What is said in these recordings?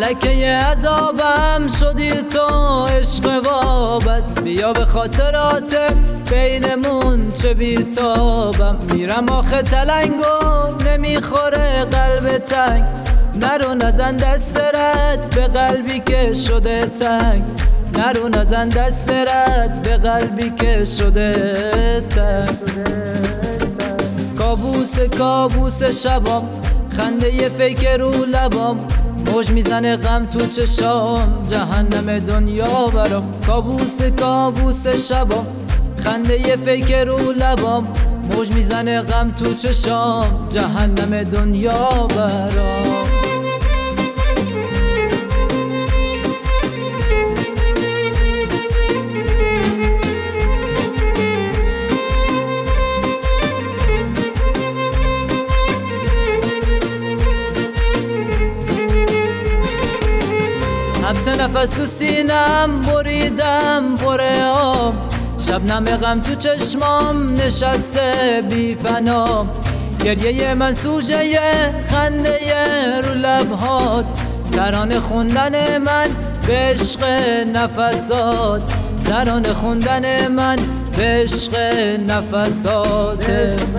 ملکه عذابم شدی تو عشق وابست. بیا به خاطرات بینمون چه بیتابم. میرم آخه تلنگو نمیخوره قلب تنگ. نرو نزن دست رد به قلبی که شده تنگ. نرو نزن دست رد به قلبی که شده تنگ. کابوس کابوس شبام، خنده ی فیک رو لبام، موج میزنه غم تو چشام، جهنم دنیا برام. کابوس کابوس شبام، خنده ی فیک رو لبام، موج میزنه غم تو چشام، جهنم دنیا برام. حبس نفس تو سینم بریدم پرهام، شبنم غم تو چشمام نشسته بی پنام. گریه من سوژه خنده رو لبهات، ترانه خوندن من به عشق نفسات، ترانه خوندن من به عشق نفسات.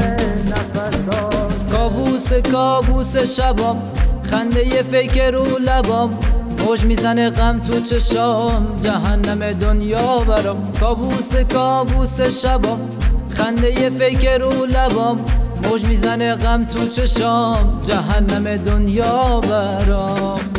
کابوس کابوس شبام، خنده ی فیک رو لبام، موج میزنه غم تو چشام، جهنم دنیا برام. کابوس کابوس شبام، خنده ی فیک رو لبام، موج میزنه غم تو چشام، جهنم دنیا برام.